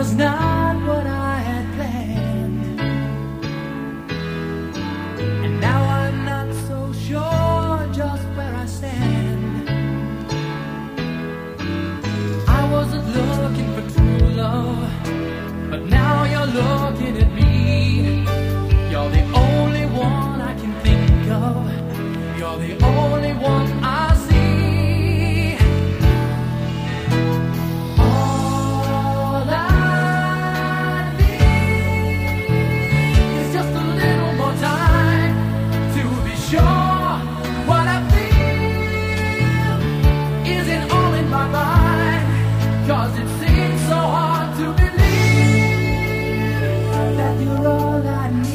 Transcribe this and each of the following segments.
was not what I had planned, and now I'm not so sure just where I stand. I wasn't looking for true love, but now you're looking at me. You're the only one I can think of. You're the only one I see. All I need is just a little more time to be sure what I feel isn't all in my mind. 'Cause it seems so hard to believe that you're all I need.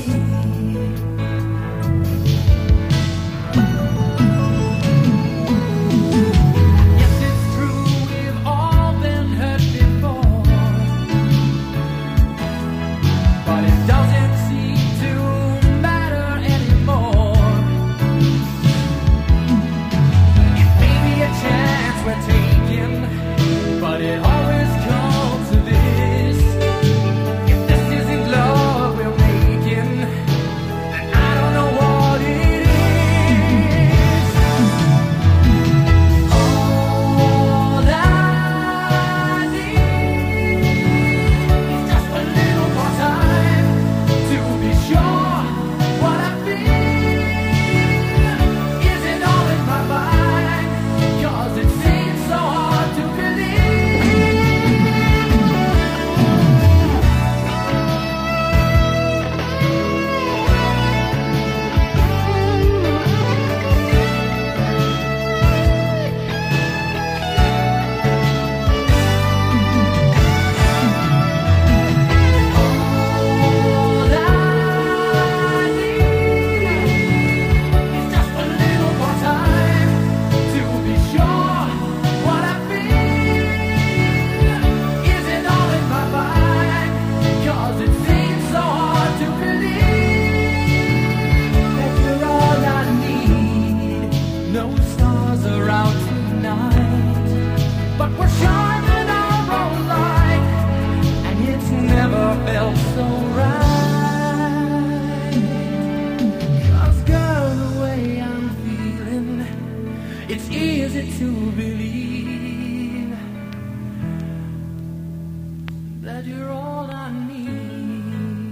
Yes, it's true, we've all been hurt before, but it doesn't seem to matter anymore. It may be a chance we're taking, but it always comes to this. If this isn't love we're making, then I don't know what it is. All I need is just a little more time to be sure what I feel isn't all in my mind. 'Cause it seems so hard to believe. All I need is just a little more time to be sure what I feel isn't all in my mind. 'Cause it seems so hard to believe that you're all I need. No stars around tonight, but we're shining our own light, and it's never felt so right. 'Cause girl, the way I'm feeling, it's easy to believe that you're all I need.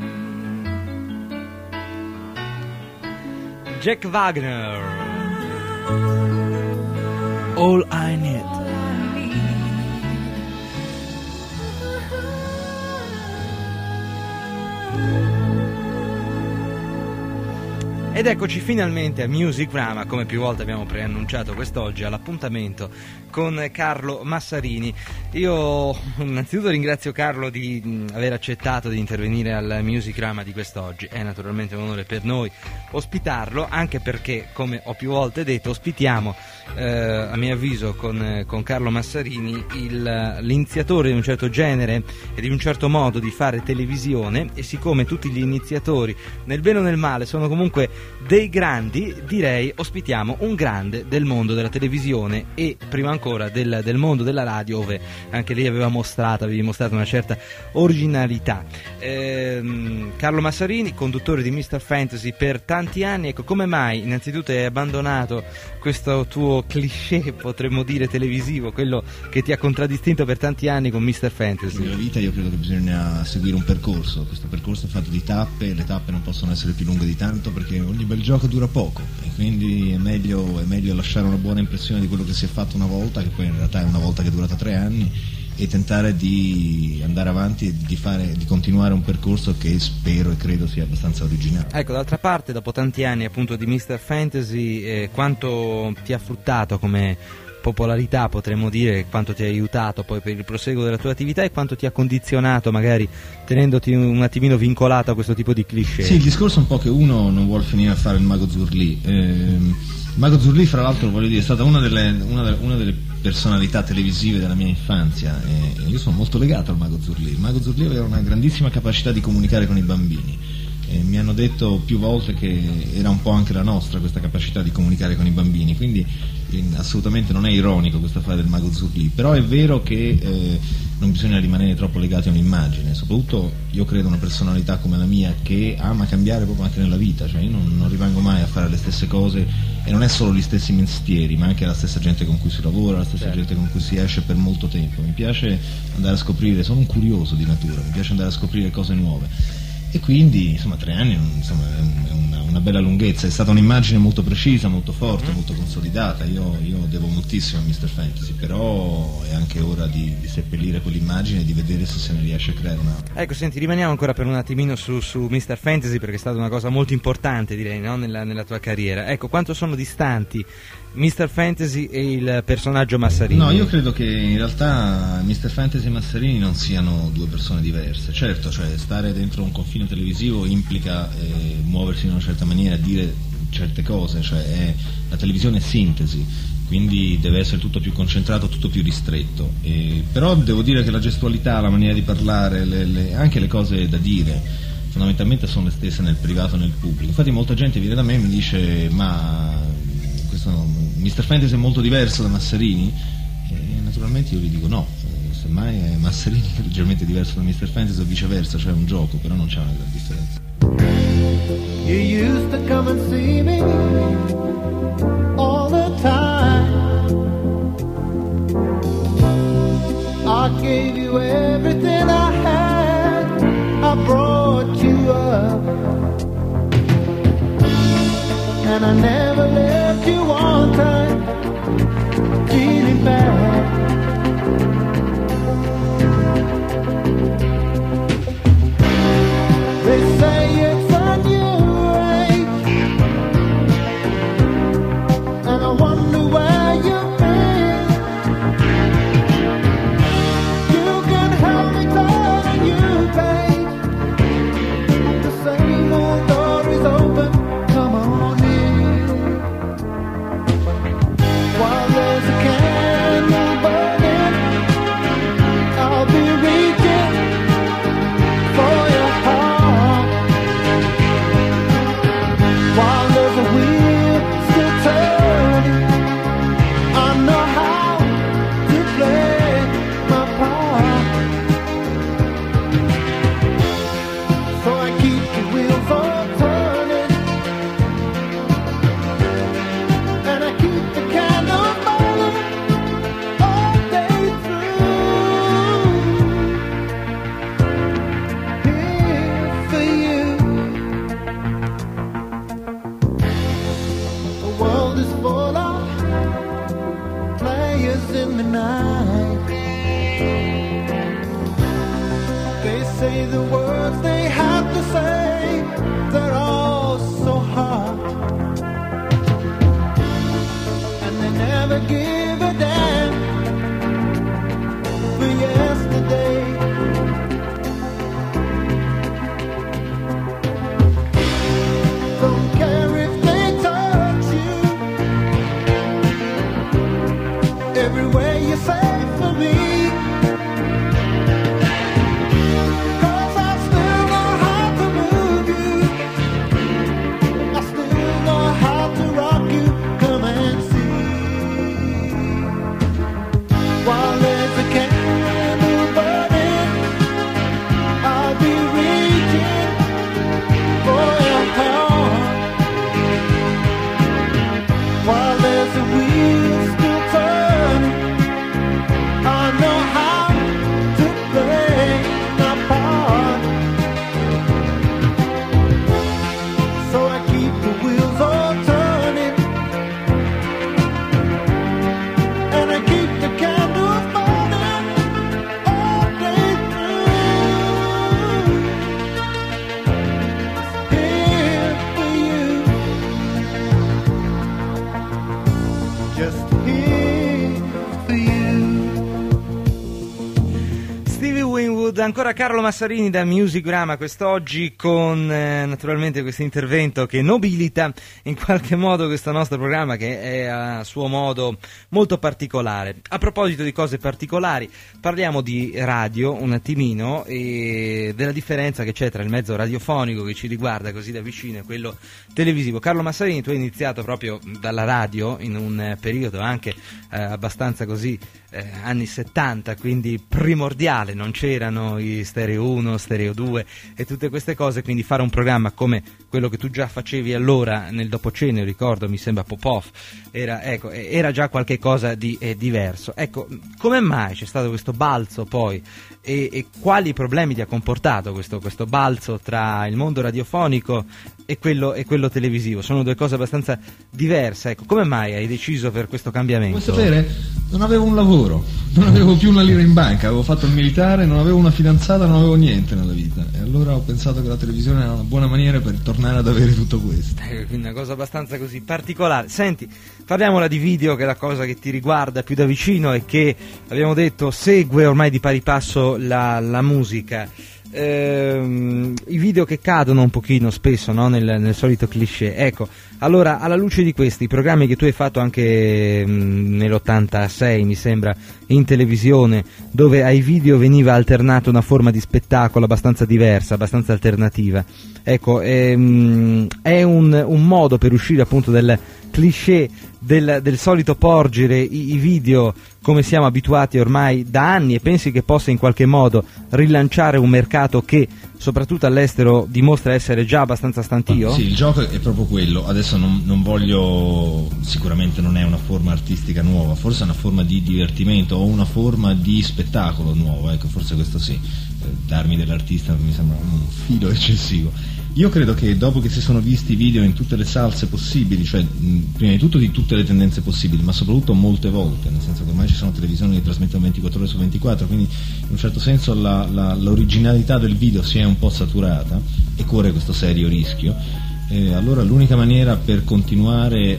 Jack Wagner, All I Need. All I need. Ed eccoci finalmente a Musicrama, come più volte abbiamo preannunciato quest'oggi, all'appuntamento con Carlo Massarini. Io innanzitutto ringrazio Carlo di aver accettato di intervenire al Musicrama di quest'oggi. È naturalmente un onore per noi ospitarlo, anche perché, come ho più volte detto, ospitiamo a mio avviso con Carlo Massarini l'iniziatore di un certo genere e di un certo modo di fare televisione, e siccome tutti gli iniziatori nel bene o nel male sono comunque dei grandi, direi ospitiamo un grande del mondo della televisione e prima ancora del mondo della radio, dove anche lei avevi mostrato una certa originalità. Carlo Massarini, conduttore di Mr. Fantasy per tanti anni. Ecco, come mai innanzitutto hai abbandonato questo tuo cliché, potremmo dire televisivo, quello che ti ha contraddistinto per tanti anni con Mr. Fantasy? Nella vita io credo che bisogna seguire un percorso. Questo percorso è fatto di tappe, le tappe non possono essere più lunghe di tanto, perché ogni bel gioco dura poco, e quindi è meglio lasciare una buona impressione di quello che si è fatto una volta, che poi in realtà è una volta che è durata 3 anni, e tentare di andare avanti e di continuare un percorso che spero e credo sia abbastanza originale. Ecco, d'altra parte, dopo tanti anni appunto di Mr. Fantasy, quanto ti ha fruttato come popolarità, potremmo dire, quanto ti ha aiutato poi per il proseguo della tua attività, e quanto ti ha condizionato, magari tenendoti un attimino vincolato a questo tipo di cliché? Sì, il discorso è un po' che uno non vuole finire a fare il mago Zurlì. Mago Zurlì, fra l'altro, voglio dire, è stata una delle personalità televisive della mia infanzia, e io sono molto legato al mago Zurlì. Il mago Zurlì aveva una grandissima capacità di comunicare con i bambini, e mi hanno detto più volte che era un po' anche la nostra questa capacità di comunicare con i bambini, quindi assolutamente non è ironico questo affare del mago Zurlì. Però è vero che non bisogna rimanere troppo legati a un'immagine, soprattutto io credo una personalità come la mia che ama cambiare proprio anche nella vita, cioè io non rimango mai a fare le stesse cose, e non è solo gli stessi mestieri, ma anche la stessa gente con cui si lavora, la stessa gente con cui si esce per molto tempo. Mi piace andare a scoprire, sono un curioso di natura, mi piace andare a scoprire cose nuove. E quindi insomma 3 anni insomma, è una bella lunghezza, è stata un'immagine molto precisa, molto forte, molto consolidata. Io devo moltissimo a Mr. Fantasy, però è anche ora di seppellire quell'immagine e di vedere se se ne riesce a creare un'altra. Ecco, senti, rimaniamo ancora per un attimino su Mr. Fantasy, perché è stata una cosa molto importante, direi, no? nella tua carriera. Ecco, quanto sono distanti Mr. Fantasy e il personaggio Massarini? No, io credo che in realtà Mr. Fantasy e Massarini non siano due persone diverse. Certo, cioè stare dentro un confine televisivo implica muoversi in una certa maniera, dire certe cose, cioè la televisione è sintesi, quindi deve essere tutto più concentrato, tutto più ristretto. Però devo dire che la gestualità, la maniera di parlare, anche le cose da dire, fondamentalmente sono le stesse nel privato e nel pubblico. Infatti molta gente viene da me e mi dice: ma Mr. Fantasy è molto diverso da Massarini? E naturalmente io gli dico no, semmai è Massarini che è leggermente diverso da Mr. Fantasy o viceversa, cioè è un gioco, però non c'è una gran differenza. You used to come and see me all the time. I gave you everything I had, I brought you up, and I never left you one time feeling bad. They say it's a new age, and I wonder where you've been. You can help me turn a new page. The same old door is open, come on in. While there's a candle burning, I'll be reaching for your heart. While there's a wheel still turning, I know how to play my part. So I keep the wheels on turning, and I keep the candle burning all day through. Here for you. The world is full of players in the night. They say the words they have to say, they're all so hard, and they never give a damn for yesterday. Don't care if they touch you, everywhere you say for me. 'Cause I still know how to move you, I still know how to rock you, come and see. Saluta ancora Carlo Massarini da Musicgrama quest'oggi con naturalmente questo intervento che nobilita in qualche modo questo nostro programma, che è a suo modo molto particolare. A proposito di cose particolari, parliamo di radio un attimino e della differenza che c'è tra il mezzo radiofonico che ci riguarda così da vicino e quello televisivo. Carlo Massarini, tu hai iniziato proprio dalla radio in un periodo anche abbastanza così anni 70, quindi primordiale, non c'erano i Stereo 1, Stereo 2 e tutte queste cose, quindi fare un programma come quello che tu già facevi allora nel dopocenio, ricordo, mi sembra Popov, era già qualche cosa di diverso. Ecco, come mai c'è stato questo balzo poi e quali problemi ti ha comportato questo balzo tra il mondo radiofonico e quello televisivo? Sono due cose abbastanza diverse, ecco, come mai hai deciso per questo cambiamento? Vuoi sapere? Non avevo un lavoro, non avevo più una lira in banca, avevo fatto il militare, non avevo una fidanzata, non avevo niente nella vita, e allora ho pensato che la televisione era una buona maniera per tornare ad avere tutto questo. Quindi una cosa abbastanza così particolare. Senti, parliamola di video, che è la cosa che ti riguarda più da vicino e che, abbiamo detto, segue ormai di pari passo la musica. I video che cadono un pochino spesso, no? nel solito cliché. Ecco, allora, alla luce di questi programmi che tu hai fatto anche nell'86 mi sembra in televisione, dove ai video veniva alternata una forma di spettacolo abbastanza diversa, abbastanza alternativa, ecco, è un modo per uscire appunto del cliché del solito porgere i video come siamo abituati ormai da anni, e pensi che possa in qualche modo rilanciare un mercato che soprattutto all'estero dimostra essere già abbastanza stantio? Sì, il gioco è proprio quello. Adesso non voglio, sicuramente non è una forma artistica nuova, forse è una forma di divertimento o una forma di spettacolo nuovo, ecco, forse questo sì. Darmi dell'artista mi sembra un filo eccessivo. Io credo che dopo che si sono visti video in tutte le salse possibili, cioè prima di tutto di tutte le tendenze possibili, ma soprattutto molte volte, nel senso che ormai ci sono televisioni che trasmettono 24 ore su 24, quindi in un certo senso l'originalità del video si è un po' saturata e corre questo serio rischio. Allora l'unica maniera per continuare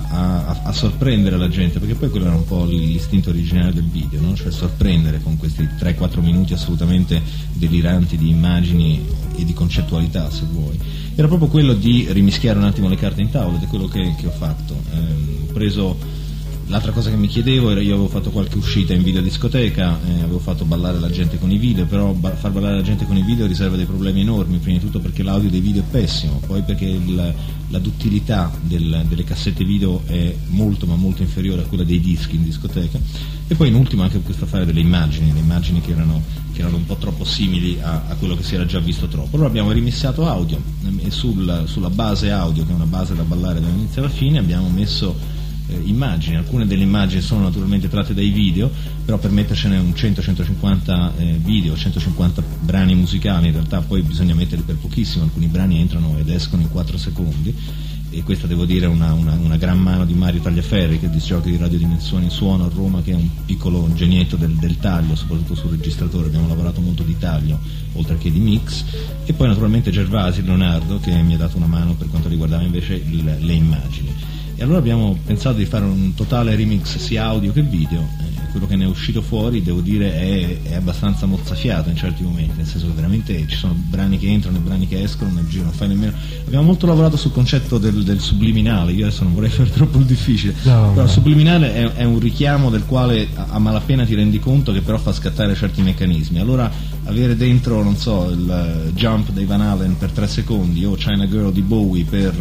a sorprendere la gente, perché poi quello era un po' l'istinto originale del video, no? Cioè sorprendere con questi 3-4 minuti assolutamente deliranti di immagini e di concettualità, se vuoi, era proprio quello di rimischiare un attimo le carte in tavola, ed è quello che ho fatto. Ho preso. L'altra cosa che mi chiedevo era, io avevo fatto qualche uscita in videodiscoteca, avevo fatto ballare la gente con i video, però far ballare la gente con i video riserva dei problemi enormi, prima di tutto perché l'audio dei video è pessimo, poi perché la duttilità delle cassette video è molto ma molto inferiore a quella dei dischi in discoteca, e poi in ultimo anche questo affare delle immagini, le immagini che erano un po' troppo simili a quello che si era già visto troppo. Allora abbiamo rimissato audio e sulla base audio, che è una base da ballare dall'inizio alla fine, abbiamo messo immagini. Alcune delle immagini sono naturalmente tratte dai video, però per mettercene un 100-150 video, 150 brani musicali, in realtà poi bisogna metterli per pochissimo, alcuni brani entrano ed escono in 4 secondi, e questa devo dire una gran mano di Mario Tagliaferri, che è il disjockey di Radio Dimensioni Suono a Roma, che è un piccolo genietto del taglio, soprattutto sul registratore. Abbiamo lavorato molto di taglio oltre che di mix, e poi naturalmente Gervasi Leonardo, che mi ha dato una mano per quanto riguardava invece le immagini. E allora abbiamo pensato di fare un totale remix sia audio che video. Quello che ne è uscito fuori, devo dire, è abbastanza mozzafiato in certi momenti, nel senso che veramente ci sono brani che entrano e brani che escono nel giro, non fai nemmeno. Abbiamo molto lavorato sul concetto del subliminale. Io adesso non vorrei fare troppo il difficile, però il subliminale è un richiamo del quale a malapena ti rendi conto, che però fa scattare certi meccanismi. Allora avere dentro, non so, il Jump dei Van Halen per 3 secondi o China Girl di Bowie per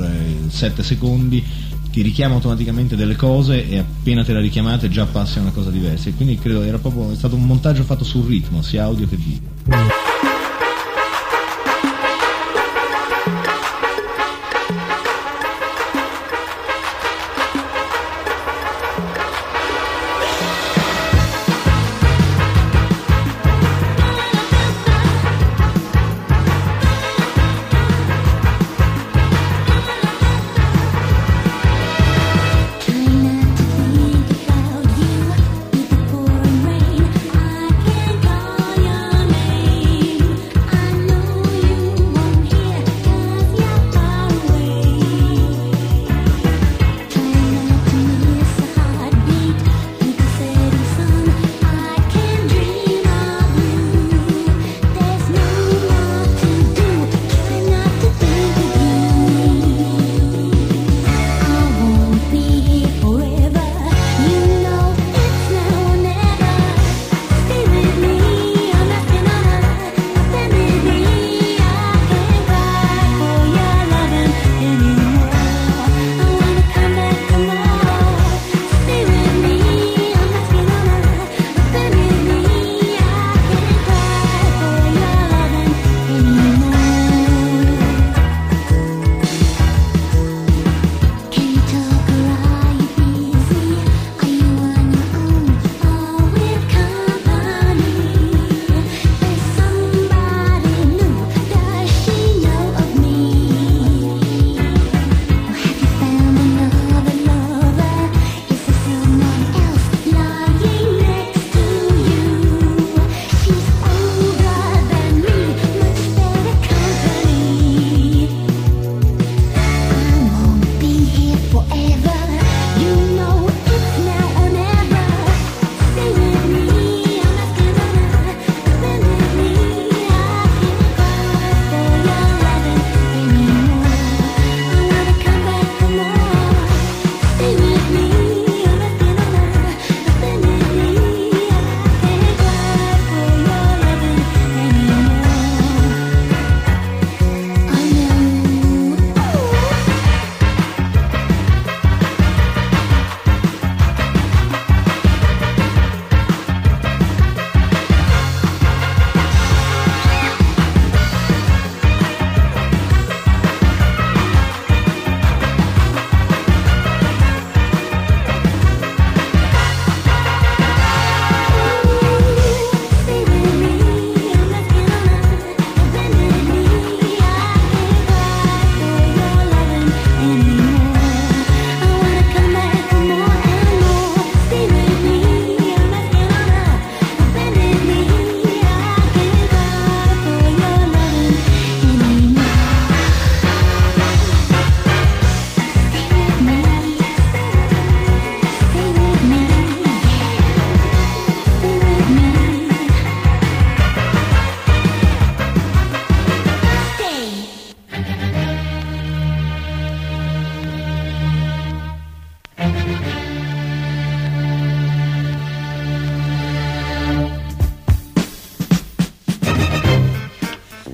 7 secondi ti richiama automaticamente delle cose, e appena te la richiamate già passi a una cosa diversa, e quindi credo è stato un montaggio fatto sul ritmo, sia audio che video. Try not to think about you with the pouring rain. I can call your name.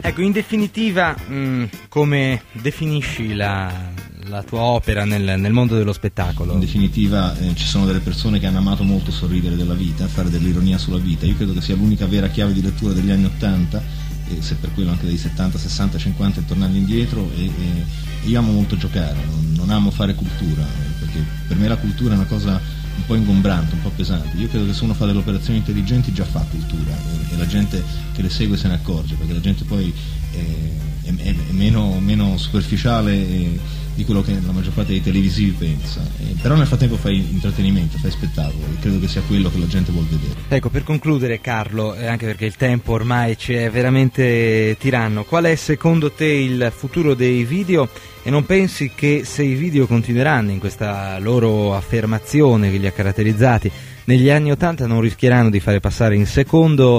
Ecco, in definitiva, come definisci la tua opera nel mondo dello spettacolo? In definitiva ci sono delle persone che hanno amato molto sorridere della vita, fare dell'ironia sulla vita. Io credo che sia l'unica vera chiave di lettura degli anni 80, e se per quello anche dei 70, 60, 50 e tornando indietro, e io amo molto giocare, non amo fare cultura, perché per me la cultura è una cosa un po' ingombrante, un po' pesante. Io credo che se uno fa delle operazioni intelligenti già fa cultura, e la gente che le segue se ne accorge, perché la gente poi è meno superficiale di quello che la maggior parte dei televisivi pensa, però nel frattempo fai intrattenimento, fai spettacolo, e credo che sia quello che la gente vuol vedere. Ecco, per concludere, Carlo, anche perché il tempo ormai ci è veramente tiranno, qual è secondo te il futuro dei video? E non pensi che se i video continueranno in questa loro affermazione che li ha caratterizzati negli anni '80 non rischieranno di fare passare in secondo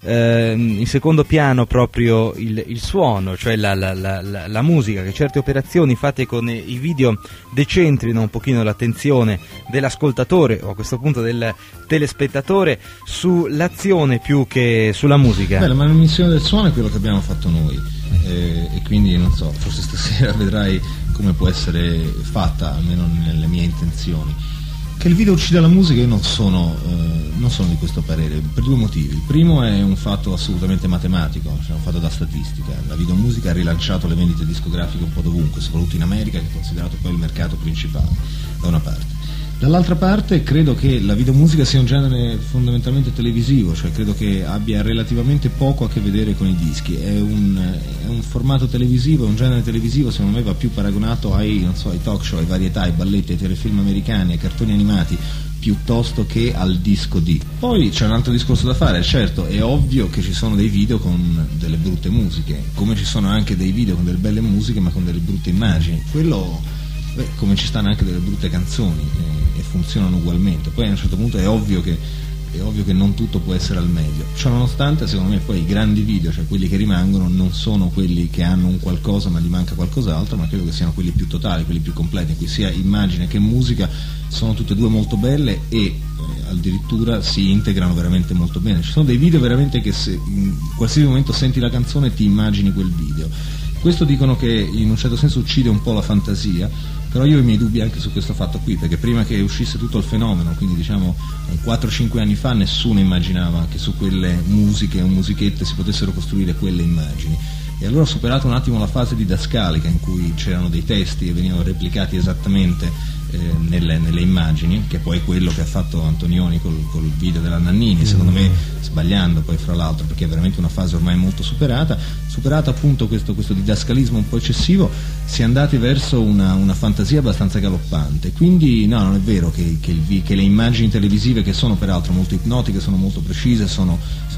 piano proprio il suono, cioè la musica, che certe operazioni fatte con i video decentrino un pochino l'attenzione dell'ascoltatore, o a questo punto del telespettatore, sull'azione più che sulla musica? Beh, la manomissione del suono è quello che abbiamo fatto noi, e quindi non so, forse stasera vedrai come può essere fatta, almeno nelle mie intenzioni. Che il video uccida la musica, io non sono di questo parere, per due motivi. Il primo è un fatto assolutamente matematico, cioè un fatto da statistica. La videomusica ha rilanciato le vendite discografiche un po' dovunque, soprattutto in America, che è considerato poi il mercato principale, da una parte. Dall'altra parte credo che la videomusica sia un genere fondamentalmente televisivo, cioè credo che abbia relativamente poco a che vedere con i dischi. È un formato televisivo, è un genere televisivo, secondo me va più paragonato ai talk show, ai varietà, ai balletti, ai telefilm americani, ai cartoni animati, piuttosto che al disco D. Poi c'è un altro discorso da fare, certo, è ovvio che ci sono dei video con delle brutte musiche, come ci sono anche dei video con delle belle musiche ma con delle brutte immagini. Come ci stanno anche delle brutte canzoni, e funzionano ugualmente. Poi a un certo punto è ovvio che non tutto può essere al meglio. Ciò nonostante, secondo me poi i grandi video, cioè quelli che rimangono, non sono quelli che hanno un qualcosa ma gli manca qualcos'altro, ma credo che siano quelli più totali, quelli più completi, in cui sia immagine che musica sono tutte e due molto belle e addirittura si integrano veramente molto bene. Ci sono dei video veramente che se in qualsiasi momento senti la canzone ti immagini quel video. Questo dicono che in un certo senso uccide un po' la fantasia, però io ho i miei dubbi anche su questo fatto qui, perché prima che uscisse tutto il fenomeno, quindi diciamo 4-5 anni fa, nessuno immaginava che su quelle musiche o musichette si potessero costruire quelle immagini. E allora ho superato un attimo la fase didascalica in cui c'erano dei testi e venivano replicati esattamente nelle immagini, che poi è quello che ha fatto Antonioni col video della Nannini, secondo me sbagliando poi fra l'altro, perché è veramente una fase ormai molto superata appunto questo didascalismo un po' eccessivo, si è andati verso una fantasia abbastanza galoppante. Quindi no, non è vero che le immagini televisive, che sono peraltro molto ipnotiche, sono molto precise, sono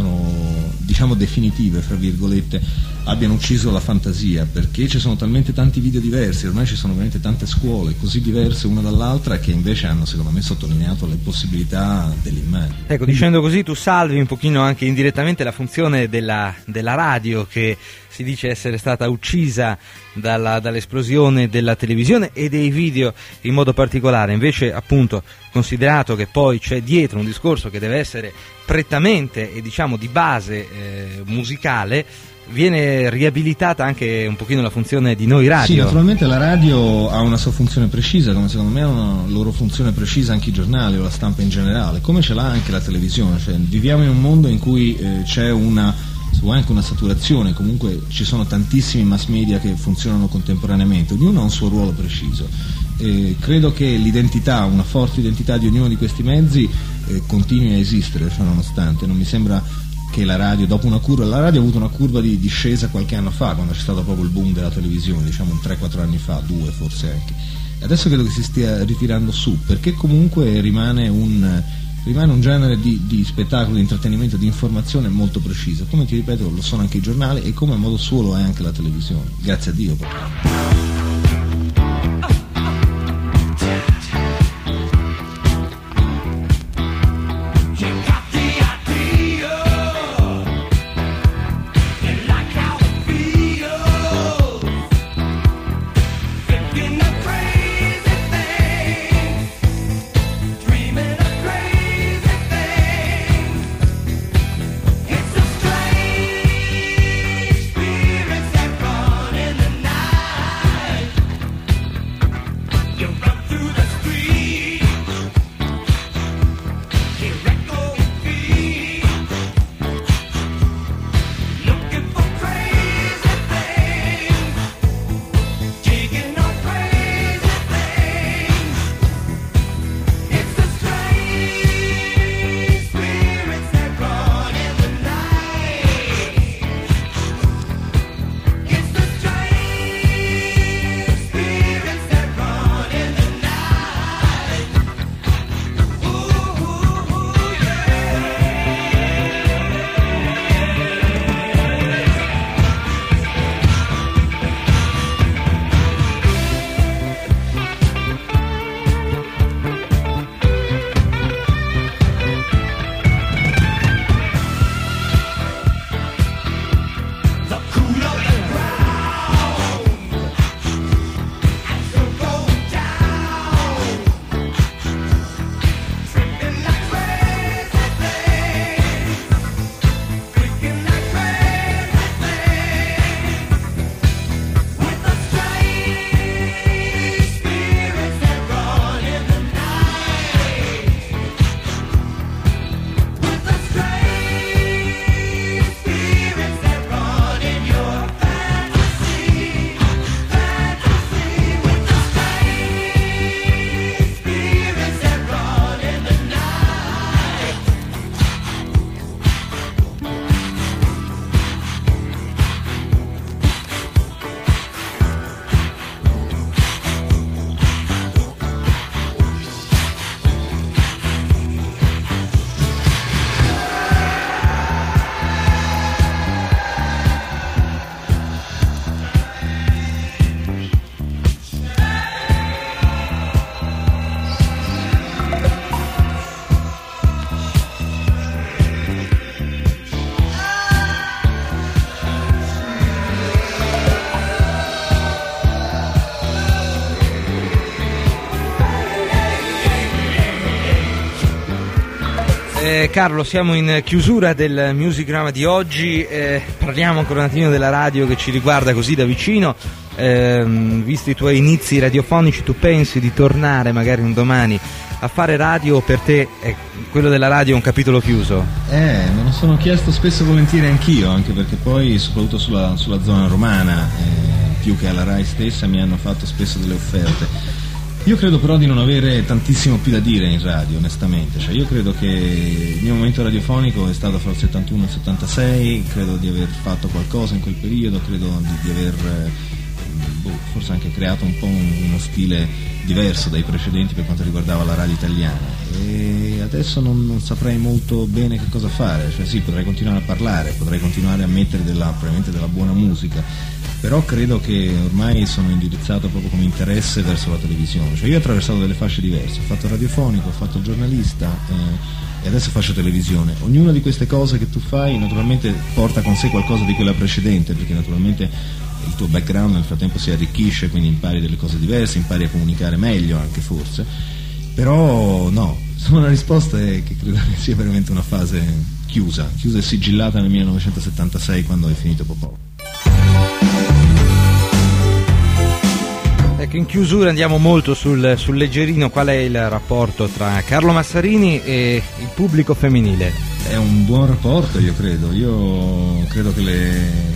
diciamo definitive fra virgolette, abbiano ucciso la fantasia, perché ci sono talmente tanti video diversi, ormai ci sono veramente tante scuole così diverse una dall'altra, che invece hanno secondo me sottolineato le possibilità dell'immagine. Ecco, dicendo così tu salvi un pochino anche indirettamente la funzione della radio, che si dice essere stata uccisa dall'esplosione della televisione e dei video in modo particolare. Invece, appunto, considerato che poi c'è dietro un discorso che deve essere prettamente e diciamo di base musicale, viene riabilitata anche un pochino la funzione di noi radio. Sì, naturalmente la radio ha una sua funzione precisa, come secondo me ha una loro funzione precisa anche i giornali o la stampa in generale, come ce l'ha anche la televisione. Cioè, viviamo in un mondo in cui c'è anche una saturazione, comunque ci sono tantissimi mass media che funzionano contemporaneamente, ognuno ha un suo ruolo preciso. Credo che una forte identità di ognuno di questi mezzi continui a esistere, cioè nonostante, non mi sembra che la radio, dopo la radio ha avuto una curva di discesa qualche anno fa, quando c'è stato proprio il boom della televisione, diciamo 3-4 anni fa, 2 forse anche. Adesso credo che si stia ritirando su, perché comunque rimane un genere di spettacolo, di intrattenimento, di informazione molto preciso, come ti ripeto lo sono anche i giornali, e come a modo suo lo è anche la televisione, grazie a Dio. It's a strange Carlo, siamo in chiusura del Musicrama di oggi, parliamo ancora un attimo della radio che ci riguarda così da vicino. Visto i tuoi inizi radiofonici, tu pensi di tornare magari un domani a fare radio, o per te quello della radio è un capitolo chiuso? Me lo sono chiesto spesso e volentieri anch'io, anche perché poi soprattutto sulla zona romana, più che alla RAI stessa, mi hanno fatto spesso delle offerte. Io credo però di non avere tantissimo più da dire in radio, onestamente. Cioè, io credo che il mio momento radiofonico è stato fra il 71 e il 76, credo di aver fatto qualcosa in quel periodo, credo di aver forse anche creato un po' uno stile diverso dai precedenti per quanto riguardava la radio italiana, e adesso non saprei molto bene che cosa fare. Cioè sì, potrei continuare a parlare, potrei continuare a mettere probabilmente della buona musica, però credo che ormai sono indirizzato proprio come interesse verso la televisione. Cioè io ho attraversato delle fasce diverse, ho fatto il radiofonico, ho fatto il giornalista e adesso faccio televisione. Ognuna di queste cose che tu fai naturalmente porta con sé qualcosa di quella precedente, perché naturalmente il tuo background nel frattempo si arricchisce, quindi impari delle cose diverse, impari a comunicare meglio anche forse. Però no, insomma la risposta è che credo che sia veramente una fase chiusa e sigillata nel 1976, quando è finito Popò. Ecco, in chiusura andiamo molto sul leggerino. Qual è il rapporto tra Carlo Massarini e il pubblico femminile? È un buon rapporto, io credo che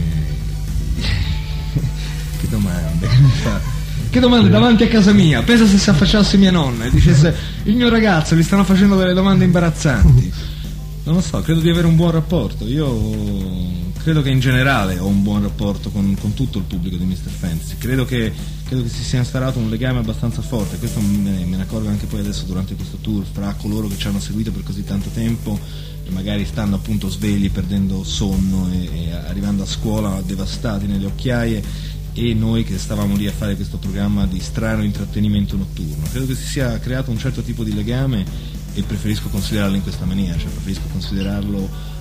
Che domande davanti a casa mia? Pensa se si affacciasse mia nonna e dicesse: il mio ragazzo, gli stanno facendo delle domande imbarazzanti. Non lo so, credo di avere un buon rapporto. Io credo che in generale ho un buon rapporto con tutto il pubblico di Mr. Fantasy. Credo che si sia instaurato un legame abbastanza forte. Questo me ne accorgo anche poi adesso durante questo tour, fra coloro che ci hanno seguito per così tanto tempo e magari stanno appunto svegli, perdendo sonno e arrivando a scuola devastati nelle occhiaie, e noi che stavamo lì a fare questo programma di strano intrattenimento notturno. Credo che si sia creato un certo tipo di legame e preferisco considerarlo in questa maniera, cioè preferisco considerarlo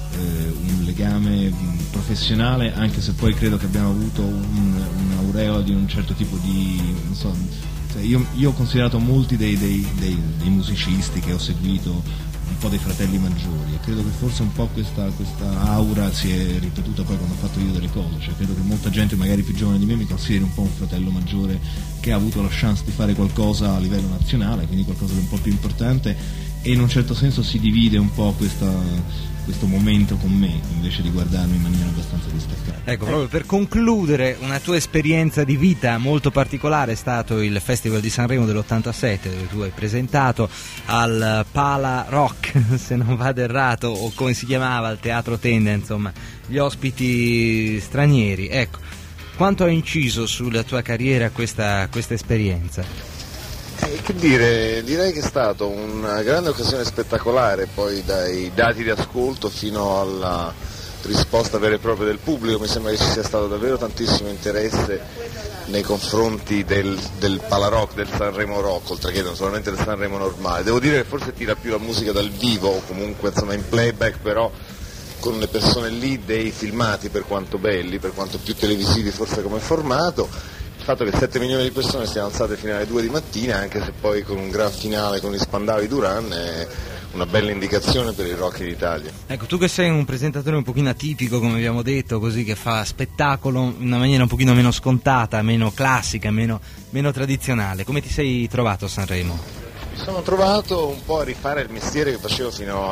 un legame professionale, anche se poi credo che abbiamo avuto un'aureola di un certo tipo di, non so, cioè io ho considerato molti dei musicisti che ho seguito un po' dei fratelli maggiori, e credo che forse un po' questa aura si è ripetuta poi quando ho fatto io delle cose. Cioè credo che molta gente magari più giovane di me mi consideri un po' un fratello maggiore che ha avuto la chance di fare qualcosa a livello nazionale, quindi qualcosa di un po' più importante, e in un certo senso si divide un po' questo momento con me, invece di guardarmi in maniera abbastanza distaccata. Ecco, proprio per concludere, una tua esperienza di vita molto particolare è stato il Festival di Sanremo dell'87, dove tu hai presentato al Pala Rock, se non vado errato, o come si chiamava, al Teatro Tenda, insomma, gli ospiti stranieri. Ecco, quanto ha inciso sulla tua carriera questa esperienza? Che dire, direi che è stata una grande occasione spettacolare, poi dai dati di ascolto fino alla risposta vera e propria del pubblico. Mi sembra che ci sia stato davvero tantissimo interesse nei confronti del Pala Rock, del Sanremo Rock, oltre che non solamente del Sanremo normale. Devo dire che forse tira più la musica dal vivo, o comunque insomma in playback, però con le persone lì, dei filmati, per quanto belli, per quanto più televisivi forse come formato. Il fatto che 7 milioni di persone siano alzate fino alle 2 di mattina, anche se poi con un gran finale con gli Spandau e Duran, è una bella indicazione per il rock in Italia. Ecco, tu che sei un presentatore un pochino atipico, come abbiamo detto, così, che fa spettacolo in una maniera un pochino meno scontata, meno classica, meno tradizionale, come ti sei trovato a Sanremo? Mi sono trovato un po' a rifare il mestiere che facevo fino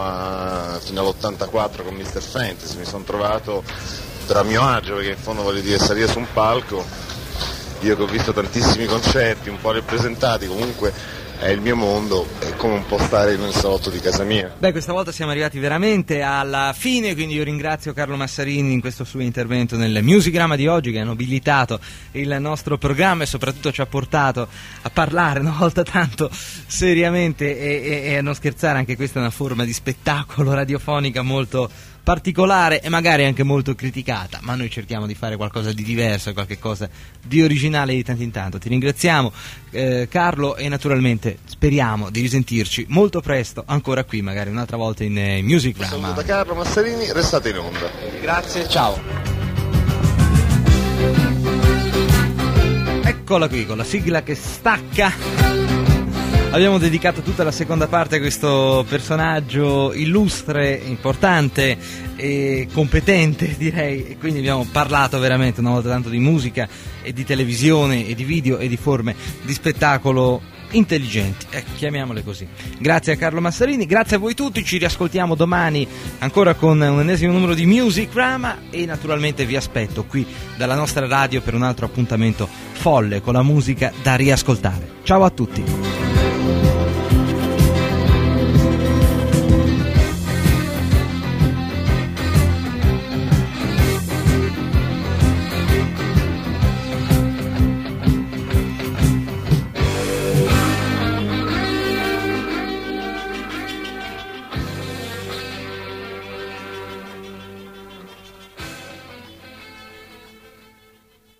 all'84 con Mr. Fantasy. Mi sono trovato per a mio agio, perché in fondo voglio dire, salire su un palco, io che ho visto tantissimi concerti, un po' rappresentati, comunque è il mio mondo, è come un po' stare nel salotto di casa mia. Beh, questa volta siamo arrivati veramente alla fine, quindi io ringrazio Carlo Massarini in questo suo intervento nel Musicrama di oggi, che ha nobilitato il nostro programma e soprattutto ci ha portato a parlare una volta tanto seriamente e a non scherzare. Anche questa è una forma di spettacolo radiofonica molto particolare e magari anche molto criticata, ma noi cerchiamo di fare qualcosa di diverso, qualche cosa di originale di tanto in tanto. Ti ringraziamo Carlo, e naturalmente speriamo di risentirci molto presto ancora qui, magari un'altra volta in Musicrama. Saluto da Carlo Massarini, restate in onda. Grazie, ciao. Eccola qui con la sigla che stacca. Abbiamo dedicato tutta la seconda parte a questo personaggio illustre, importante e competente, direi, e quindi abbiamo parlato veramente una volta tanto di musica e di televisione e di video e di forme di spettacolo intelligenti, chiamiamole così. Grazie a Carlo Massarini, grazie a voi tutti, ci riascoltiamo domani ancora con un ennesimo numero di Musicrama e naturalmente vi aspetto qui dalla nostra radio per un altro appuntamento folle con la musica da riascoltare. Ciao a tutti.